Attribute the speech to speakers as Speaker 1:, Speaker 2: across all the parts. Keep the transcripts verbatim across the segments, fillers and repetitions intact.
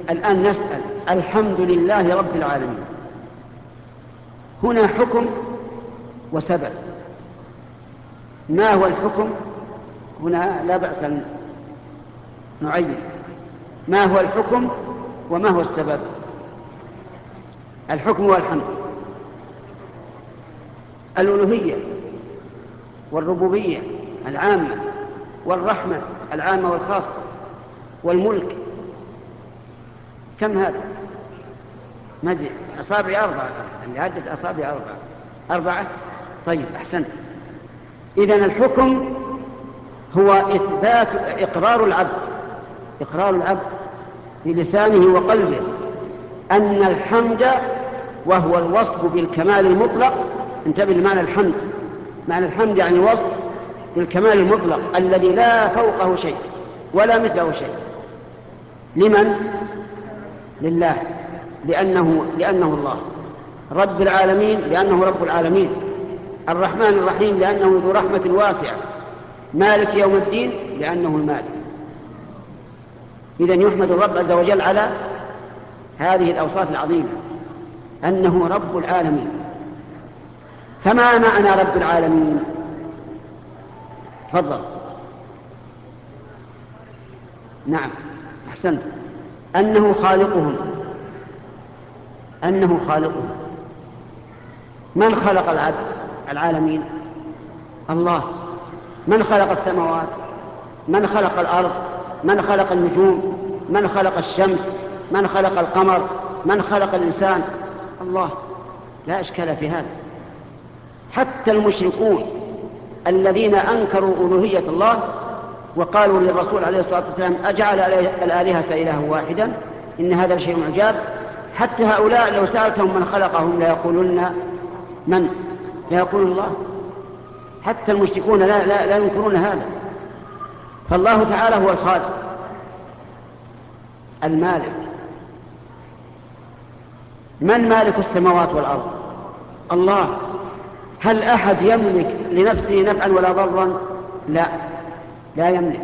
Speaker 1: الآن نسأل الحمد لله رب العالمين، هنا حكم وسبب. ما هو الحكم؟ هنا لا بأس أن نعين ما هو الحكم وما هو السبب. الحكم والحمد، الألوهية والربوبية العامة والرحمة العامة والخاصة والملك. كم هذا؟ مدري، أصابع أربعة، اللي عدت أصابع أربعة أربعة طيب أحسنت. إذن الحكم هو إثبات إقرار العبد إقرار العبد بلسانه وقلبه أن الحمد، وهو الوصف بالكمال المطلق. انتبه لمعنى الحمد. معنى الحمد يعني وصف بالكمال المطلق الذي لا فوقه شيء ولا مثله شيء. لمن؟ لله، لأنه, لأنه الله. رب العالمين لأنه رب العالمين. الرحمن الرحيم لأنه ذو رحمة واسعة. مالك يوم الدين لأنه المالك. إذن يحمد الرب عز وجل على هذه الأوصاف العظيمة، أنه رب العالمين. فما معنى رب العالمين؟ تفضل. نعم أحسنت، أنه خالقهم أنه خالقهم من خلق العبد العالمين؟ الله. من خلق السماوات؟ من خلق الأرض؟ من خلق النجوم؟ من خلق الشمس؟ من خلق القمر؟ من خلق الإنسان؟ الله، لا إشكال في هذا. حتى المشركون الذين أنكروا ألوهية الله وقالوا للرسول عليه الصلاة والسلام أجعل الآلهة إلها واحدا إن هذا شيء عجاب، حتى هؤلاء لو سألتهم من خلقهم لا يقولون من؟ لا يقولون الله. حتى المشركون لا, لا, لا ينكرون هذا. فالله تعالى هو الخالق المالك. من مالك السماوات والأرض؟ الله. هل أحد يملك لنفسه نفعا ولا ضرا؟ لا، لا يملك.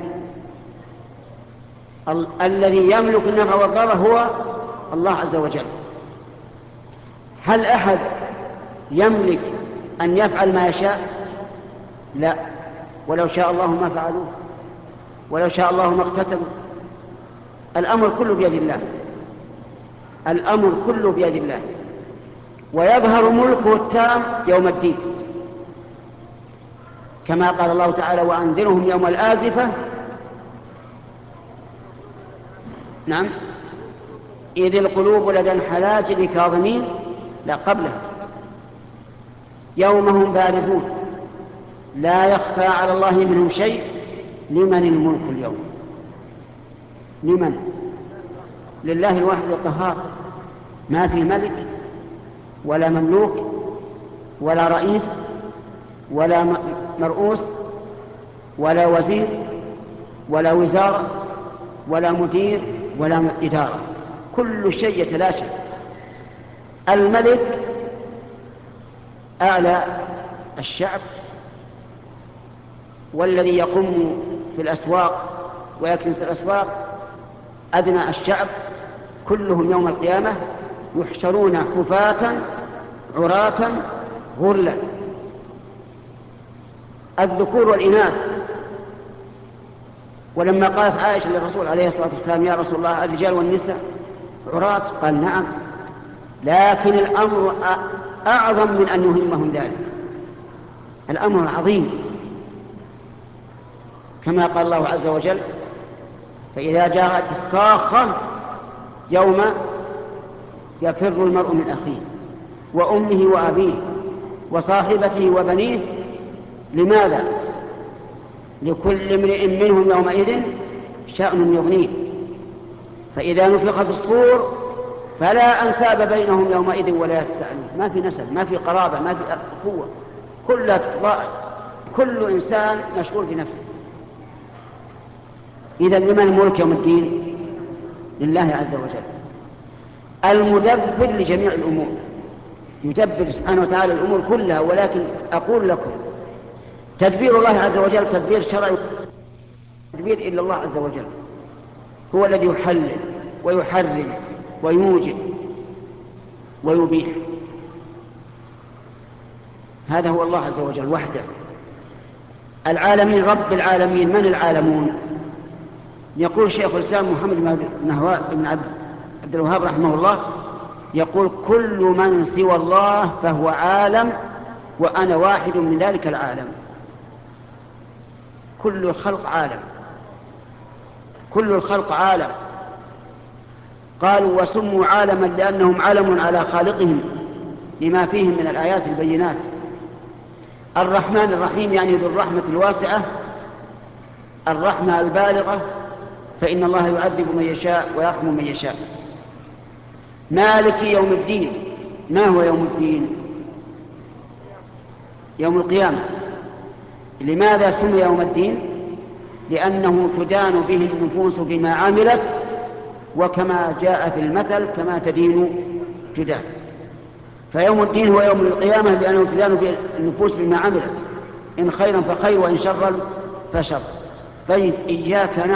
Speaker 1: ال- الذي يملك النفع والضر هو الله عز وجل. هل أحد يملك أن يفعل ما يشاء؟ لا، ولو شاء الله ما فعلوه، ولو شاء الله ما اقتتلوا. الأمر كله بيد الله، الأمر كله بيد الله. ويظهر ملكه التام يوم الدين، كما قال الله تعالى وأنذرهم يوم الآزفة. نعم، إذ القلوب لدى الحناجر كاظمين، لا قبلها، يوم هم بارزون لا يخفى على الله منهم شيء. لمن الملك اليوم؟ لمن؟ لله الواحد القهار. ما في ملك ولا مملوك ولا رئيس ولا مرؤوس ولا وزير ولا وزارة ولا مدير ولا إدارة، كل شيء يتلاشى. الملك أعلى الشعب، والذي يقوم في الأسواق ويكنس الأسواق أدنى الشعب. كلهم يوم القيامة يحشرون حفاة عراة غرلا، الذكور والإناث. ولما قالت عائشة للرسول عليه الصلاة والسلام يا رسول الله الرجال والنساء عراة؟ قال نعم، لكن الأمر أعظم من أن يهمهم ذلك. الأمر عظيم، كما قال الله عز وجل فإذا جاءت الصاخة يوم يفر المرء من أخيه وأمه وأبيه وصاحبته وبنيه. لماذا؟ لكل امرئ منهم يومئذ شأن يغنيه. فإذا نفخ في الصور فلا أنساب بينهم يومئذ ولا يتساءلون. ما في نسب، ما في قرابة، ما في أخوة، كلها تتضاءل، كل إنسان مشغول بنفسه. إذن لمن الملك يوم الدين؟ لله عز وجل، المدبر لجميع الأمور. يدبر سبحانه وتعالى الأمور كلها. ولكن أقول لكم تدبير الله عز وجل تدبير شرعي، تدبير إلا الله عز وجل. هو الذي يحلل ويحرم ويوجد ويبيح. هذا هو الله عز وجل وحده. العالمين، رب العالمين، من العالمون؟ يقول شيخ الإسلام محمد بن عبد الوهاب رحمه الله، يقول كل من سوى الله فهو عالم، وأنا واحد من ذلك العالم. كل الخلق عالم، كل الخلق عالم. قالوا وسموا عالما لأنهم علم على خالقهم لما فيهم من الآيات البينات. الرحمن الرحيم يعني ذو الرحمة الواسعة، الرحمة البالغة، فإن الله يعذب من يشاء ويرحم من يشاء. مالك يوم الدين، ما هو يوم الدين؟ يوم القيامة. لماذا سمي يوم الدين؟ لأنه تدان به النفوس بما عملت، وكما جاء في المثل كما تدين تدان. فيوم الدين هو يوم القيامة لأنه تدان به النفوس بما عملت، إن خيرا فخير وإن شرا فشر. طيب، إياك